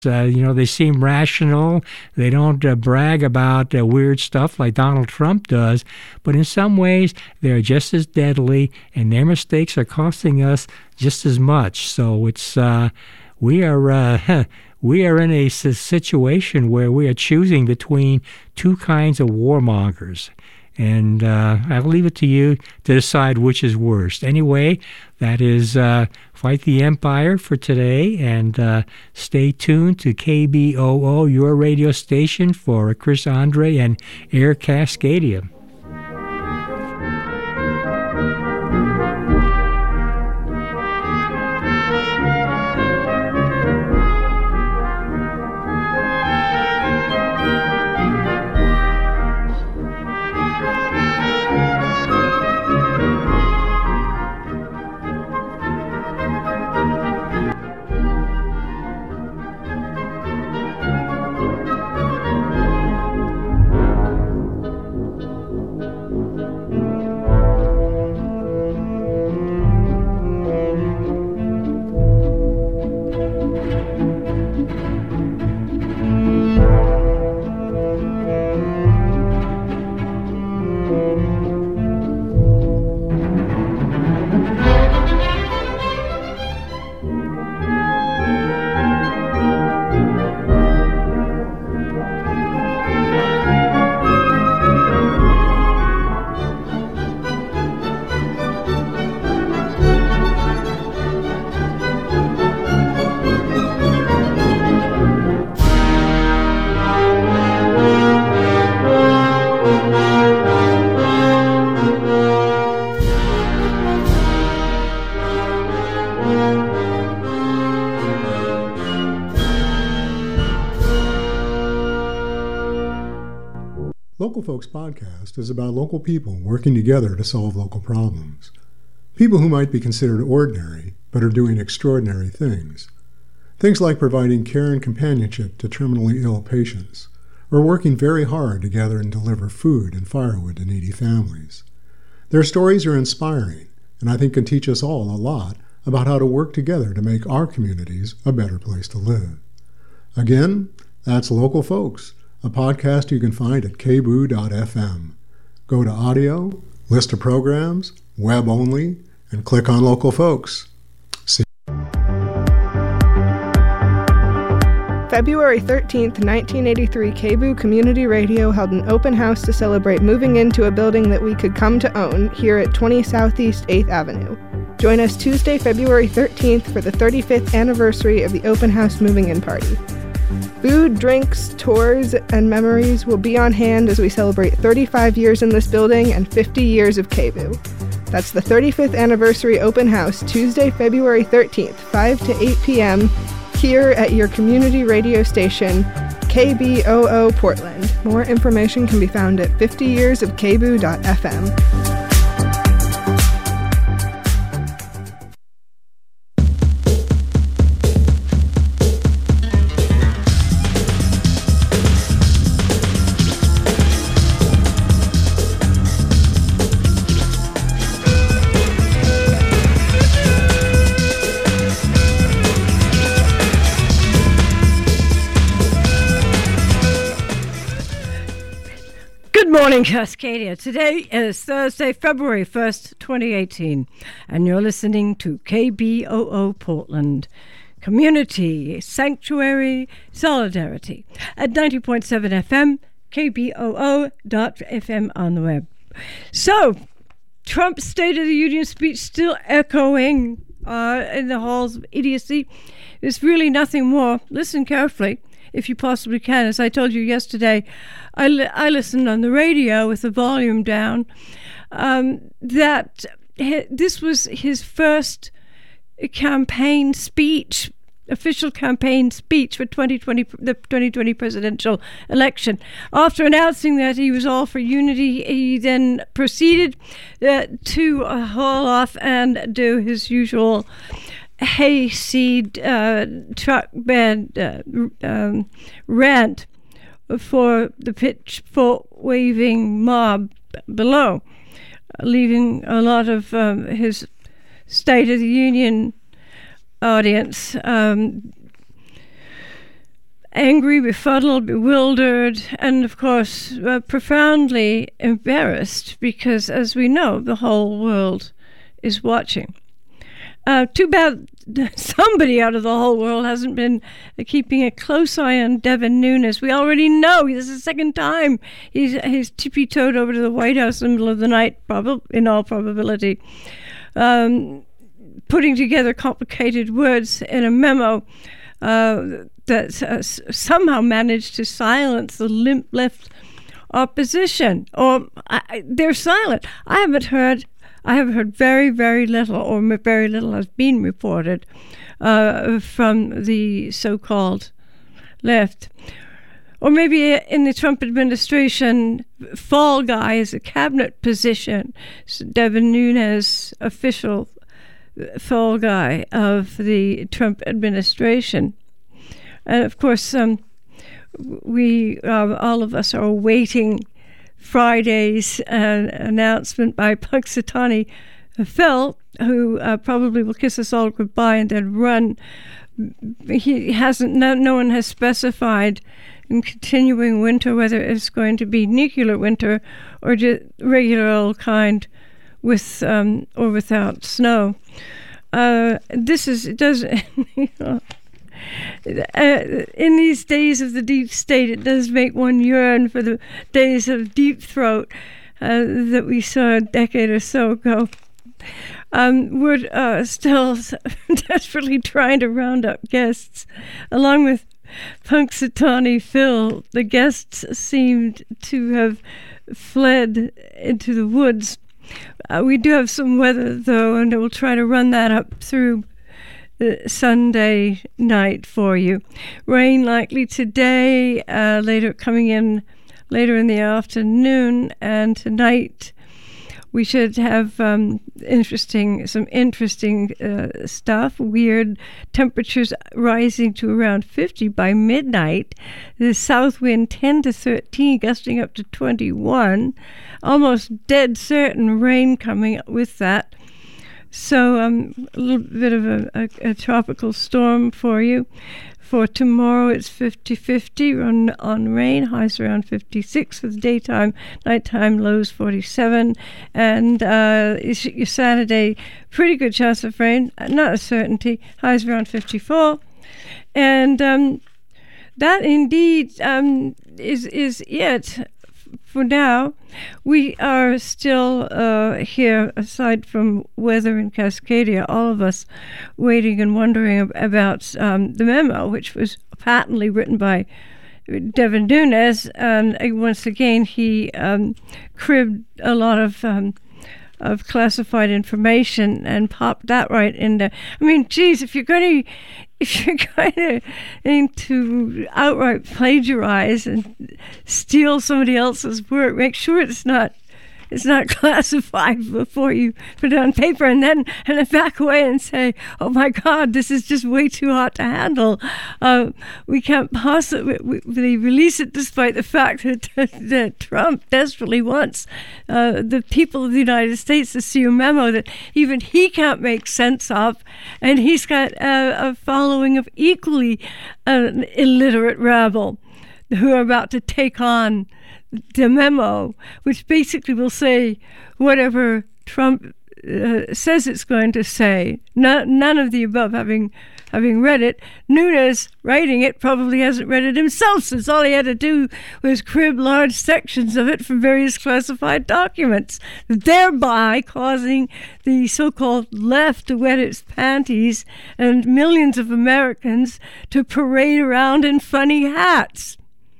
They seem rational. They don't brag about weird stuff like Donald Trump does. But in some ways, they're just as deadly, and their mistakes are costing us just as much. So it's we are in a situation where we are choosing between two kinds of warmongers. And I'll leave it to you to decide which is worst. Anyway, that is Fight the Empire for today. And stay tuned to KBOO, your radio station, for Chris Andre and Air Cascadia. Local Folks Podcast is about local people working together to solve local problems. People who might be considered ordinary, but are doing extraordinary things. Things like providing care and companionship to terminally ill patients, or working very hard to gather and deliver food and firewood to needy families. Their stories are inspiring, and I think can teach us all a lot about how to work together to make our communities a better place to live. Again, that's Local Folks, a podcast you can find at kboo.fm. Go to audio, list of programs, web only, and click on Local Folks. February 13th, 1983, KBOO Community Radio held an open house to celebrate moving into a building that we could come to own here at 20 Southeast 8th Avenue. Join us Tuesday, February 13th for the 35th anniversary of the open house moving-in party. Food, drinks, tours, and memories will be on hand as we celebrate 35 years in this building and 50 years of KBOO. That's the 35th anniversary open house, Tuesday, February 13th, 5 to 8 p.m., here at your community radio station, KBOO Portland. More information can be found at 50yearsofkboo.fm. Good morning, Cascadia. Today is Thursday, February 1st, 2018, and you're listening to KBOO Portland. Community, Sanctuary, Solidarity at 90.7 FM, KBOO.FM on the web. So, Trump's State of the Union speech still echoing in the halls of idiocy. There's really nothing more. Listen carefully, if you possibly can. As I told you yesterday, I listened on the radio with the volume down, that this was his first campaign speech, official campaign speech for the 2020 presidential election. After announcing that he was all for unity, he then proceeded to haul off and do his usual hayseed truck band rant for the pitchfork waving mob below, leaving a lot of his State of the Union audience angry, befuddled, bewildered, and of course profoundly embarrassed because, as we know, the whole world is watching. Too bad somebody out of the whole world hasn't been keeping a close eye on Devin Nunes. We already know this is the second time he's tippy-toed over to the White House in the middle of the night, in all probability, putting together complicated words in a memo that somehow managed to silence the limp left opposition. Or they're silent. I have heard very, very little, or very little has been reported from the so-called left. Or maybe in the Trump administration, fall guy is a cabinet position. So Devin Nunes, official fall guy of the Trump administration. And of course, we all of us are awaiting Friday's announcement by Punxsutawney Phil, who probably will kiss us all goodbye and then run. He hasn't. No one has specified in continuing winter whether it's going to be nuclear winter or just regular old kind with or without snow. In these days of the deep state, it does make one yearn for the days of deep throat that we saw a decade or so ago. We're still desperately trying to round up guests. Along with Punxsutawney Phil, the guests seemed to have fled into the woods. We do have some weather, though, and we'll try to run that up through Sunday night for you. Rain likely today, coming in later in the afternoon, and tonight we should have some interesting stuff. Weird temperatures rising to around 50 by midnight. The south wind 10 to 13, gusting up to 21. Almost dead certain rain coming up with that. So a little bit of a tropical storm for you. For tomorrow, it's 50-50 on rain, highs around 56 with daytime, nighttime lows 47. And your Saturday, pretty good chance of rain, not a certainty, highs around 54. And that indeed is it. For now, we are still here, aside from weather in Cascadia, all of us waiting and wondering about the memo, which was patently written by Devin Nunes. And once again, he cribbed a lot of classified information and popped that right in there. I mean, geez, if you're going to outright plagiarize and steal somebody else's work, make sure it's not classified before you put it on paper, and then back away and say, "Oh my God, this is just way too hot to handle. We can't possibly release it," despite the fact that Trump desperately wants the people of the United States to see a memo that even he can't make sense of, and he's got a following of equally illiterate rabble who are about to take on the memo, which basically will say whatever Trump says it's going to say. None of the above having read it. Nunes, writing it, probably hasn't read it himself, since all he had to do was crib large sections of it from various classified documents, thereby causing the so-called left to wet its panties and millions of Americans to parade around in funny hats.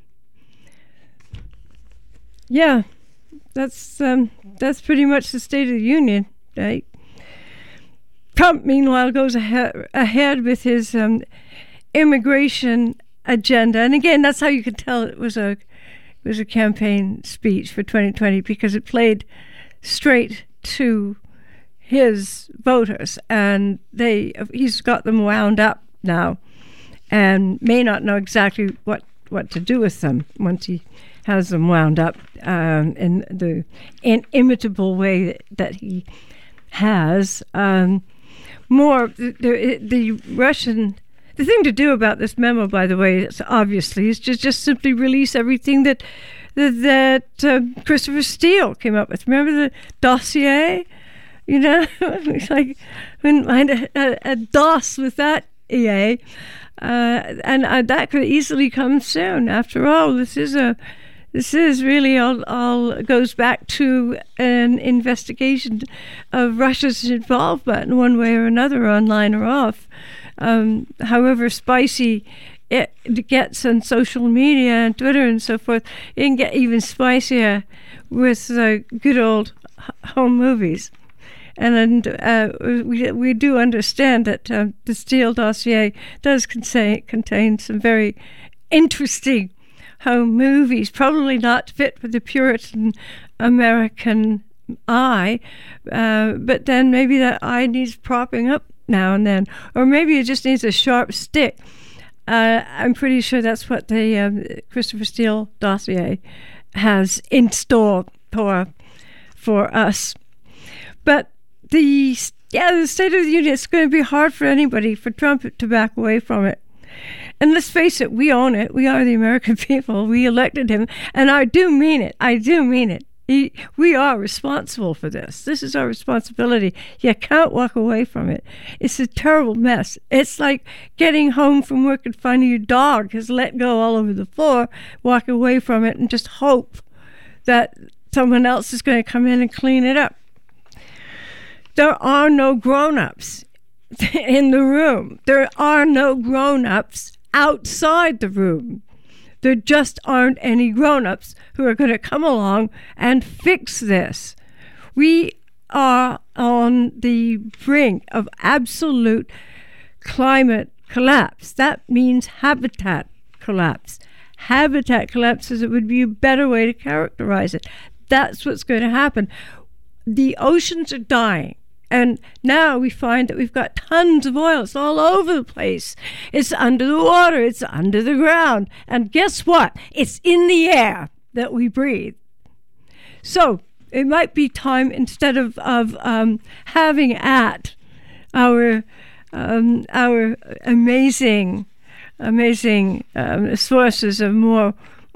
Yeah, that's pretty much the State of the Union, right? Trump, meanwhile, goes ahead with his immigration agenda, and again, that's how you could tell it was a campaign speech for 2020, because it played straight to his voters, and he's got them wound up now, and may not know exactly what to do with them once he has them wound up in the inimitable way that he has. The The thing to do about this memo, by the way, is obviously is just simply release everything that Christopher Steele came up with. Remember the dossier? You know, it's like wouldn't mind a DOS with that EA, and that could easily come soon. After all, this is really all goes back to an investigation of Russia's involvement in one way or another, online or off. However spicy it gets on social media and Twitter and so forth, it can get even spicier with good old home movies. And we do understand that the Steele dossier does contain some very interesting home movies, probably not fit for the Puritan American eye, but then maybe that eye needs propping up now and then, or maybe it just needs a sharp stick. I'm pretty sure that's what the Christopher Steele dossier has in store for us. But the State of the Union, it's going to be hard for anybody, for Trump to back away from it. And let's face it, we own it. We are the American people. We elected him. And I do mean it. We are responsible for this. This is our responsibility. You can't walk away from it. It's a terrible mess. It's like getting home from work and finding your dog has let go all over the floor, walk away from it and just hope that someone else is going to come in and clean it up. There are no grown-ups in the room. There are no grown-ups outside the room. There just aren't any grown-ups who are going to come along and fix this. We are on the brink of absolute climate collapse. That means habitat collapse. Habitat collapse, it would be a better way to characterize it. That's what's going to happen. The oceans are dying. And now we find that we've got tons of oil. It's all over the place. It's under the water. It's under the ground. And guess what? It's in the air that we breathe. So it might be time, instead of having at our amazing sources of more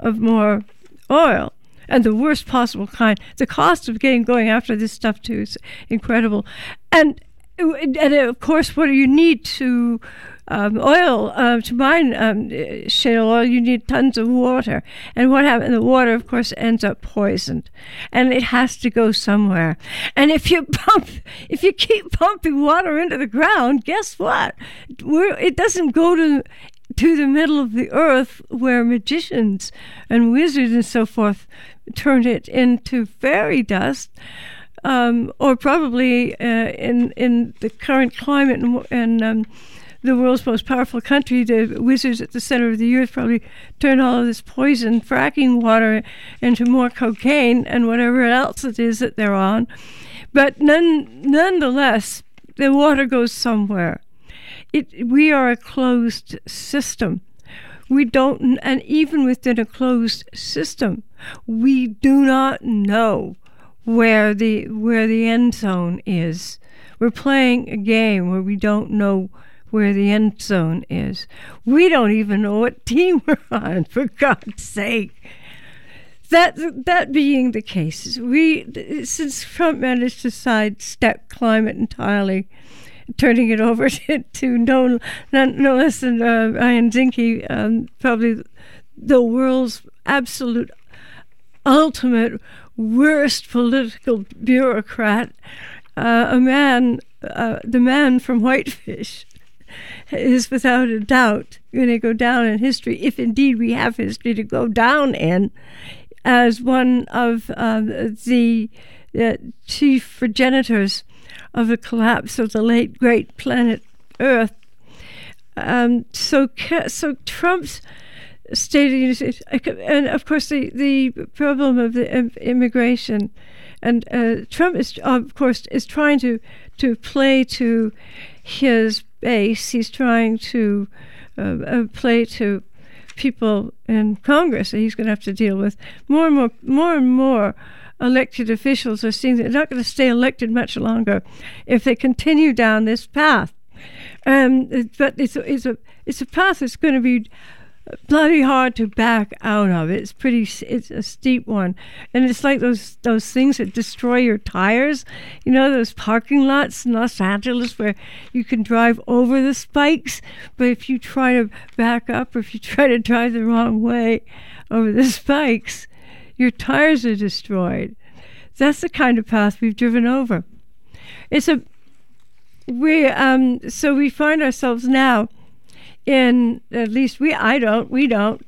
oil, and the worst possible kind. The cost of going after this stuff too is incredible. And of course, what do you need to to mine shale oil? You need tons of water. And what happens? The water, of course, ends up poisoned, and it has to go somewhere. And if you keep pumping water into the ground, guess what? It doesn't go to the middle of the earth where magicians and wizards and so forth turn it into fairy dust, or probably in the current climate and the world's most powerful country, the wizards at the center of the earth probably turn all of this poison fracking water into more cocaine and whatever else it is that they're on. But nonetheless, the water goes somewhere. We are a closed system. We don't, and even within a closed system, we do not know where the end zone is. We're playing a game where we don't know where the end zone is. We don't even know what team we're on, for God's sake. That being the case, since Trump managed to sidestep climate entirely, turning it over to no less than Ryan Zinke, probably the world's absolute ultimate worst political bureaucrat, the man from Whitefish, is without a doubt going to go down in history, if indeed we have history to go down in, as one of the chief progenitors of the collapse of the late great planet Earth. So Trump's State of the Union, and of course the problem of immigration, and Trump is trying to play to his base. He's trying to play to people in Congress that he's going to have to deal with. More and more elected officials are seeing that they're not going to stay elected much longer if they continue down this path. But it's a path that's going to be bloody hard to back out of. It's a steep one, and it's like those things that destroy your tires. You know, those parking lots in Los Angeles where you can drive over the spikes, but if you try to back up or if you try to drive the wrong way over the spikes, your tires are destroyed. That's the kind of path we've driven over. So we find ourselves now in, at least we don't.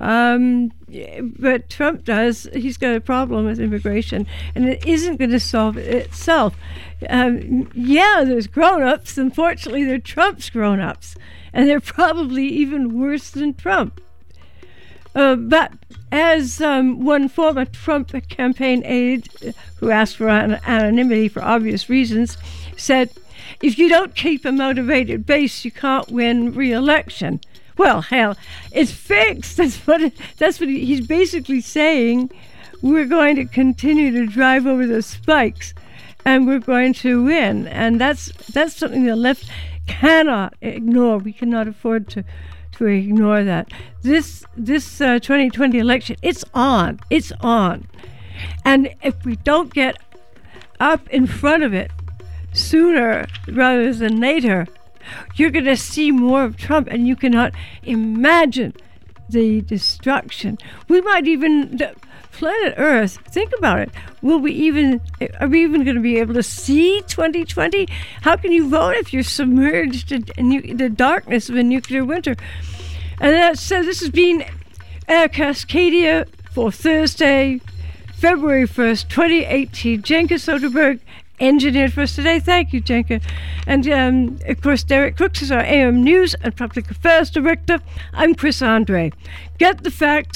But Trump does. He's got a problem with immigration, and it isn't going to solve it itself. There's grown-ups. Unfortunately, they're Trump's grown-ups, and they're probably even worse than Trump. But as one former Trump campaign aide, who asked for anonymity for obvious reasons, said, if you don't keep a motivated base, you can't win re-election. Well, hell, it's fixed. That's what he's basically saying. We're going to continue to drive over the spikes, and we're going to win. And that's something the left cannot ignore. We cannot afford to ignore that. This 2020 election, it's on. And if we don't get up in front of it sooner rather than later, you're going to see more of Trump, and you cannot imagine the destruction. We might even, planet Earth, think about it. Are we even going to be able to see 2020? How can you vote if you're submerged in the darkness of a nuclear winter? And so this has been Air Cascadia for Thursday, February 1st, 2018. Jenka Soderberg engineered for us today. Thank you, Jenka. And, of course, Derek Crooks is our AM News and Public Affairs Director. I'm Chris Andre. Get the facts.